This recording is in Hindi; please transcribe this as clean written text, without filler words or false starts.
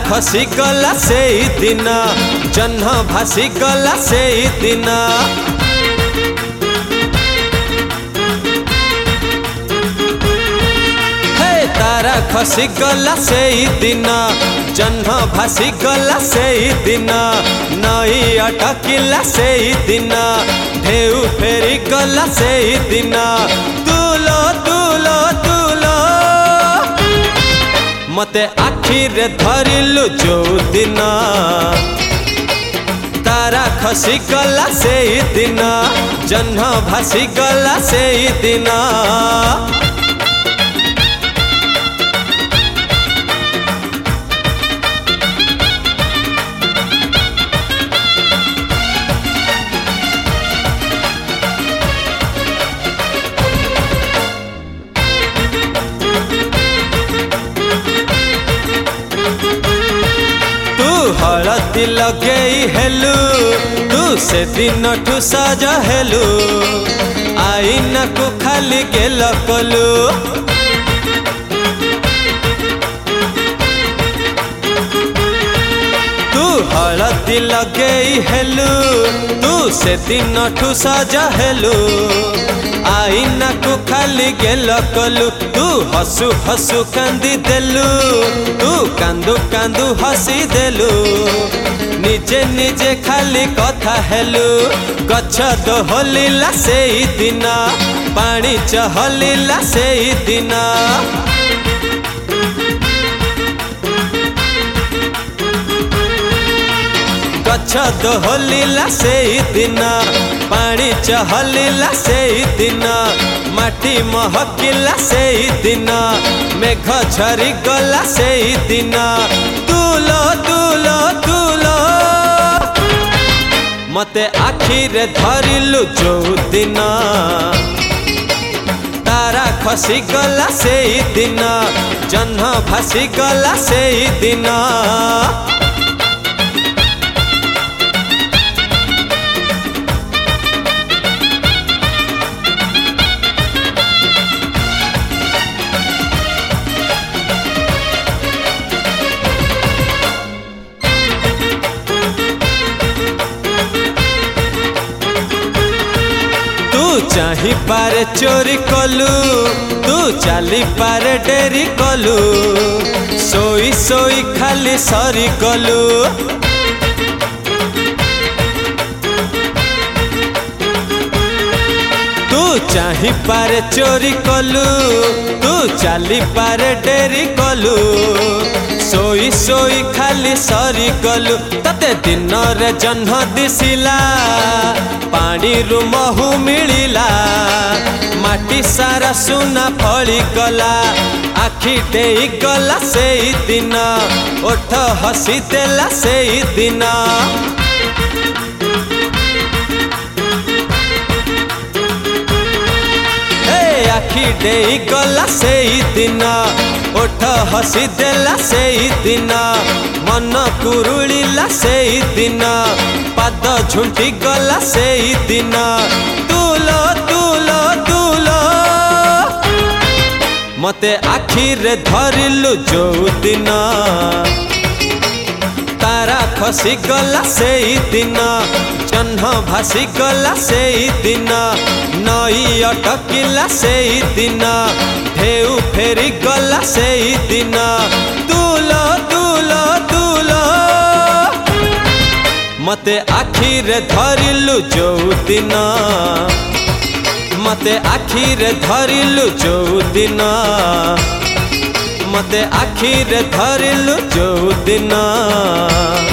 खसी गला से दिन जह्न भासी गला से दिन तारा खसी गला से दिन जह्न भासी गला से दिन नई अटकिला से दिन ढेउ फेरी गला से दिन तुलो तुलो तुलो मते आखिरे धरिलु जो दिन तारा खसी गला से दिन जह्न भासी गला से दिन हलदी लगेई हेलु तू से दिन ठू सज हेलु आईना को खाली गेल कलु तू हलदी लगेई हेलु तू से दिन ठू सज हेलु आईना को खाली गेल कलु तू हसु हसु कांदी देलु तू कांदू कांदू हसी देलु निजे निजे खाली कथा हेलु गछ दोहलिला से दिन पानी चहलिला से दिन गछ दोहलिला से दिन पानी चहलिला से दिन माटी महकिला से दिन मेघ झरी गला से दिन तुलो तुलो तुलो मते आखिरे धरिलु जो दिन तारा खसी गला से दिन जह्न भासी गला से दिन चाही पारे चोरी कलु तू चाली पारे डेरी कलु सोई सोई खाली सरी कलु तू चाही पारे चोरी कलु तू चाली पारे डेरी कलु सोई सोई खाली सरी गलु तते दिन रे जह्न दिसिला पानी रु महु मिलिला माटी सारा सुना फली गला आखि देई गला से दिन ओठ हसी देला से दिन आखि देई गला से दिन ओठ हसी देला से दिन मन कुरुलिला से दिन पाद झुंटी गला से दिन तुलो तुलो तुलो मते आखिरे धरिलु जो दिन तारा खसी गला से दिन जह्न भासी गला से दिन नई अटकिला से दिन ढेउ फेरी गला से दिन तुलो तुलो तुलो मते आखिरे धरिलु जो दिन मते आखिरे धरिलु जो दिन मते आखिरे धरिलु जो दिन।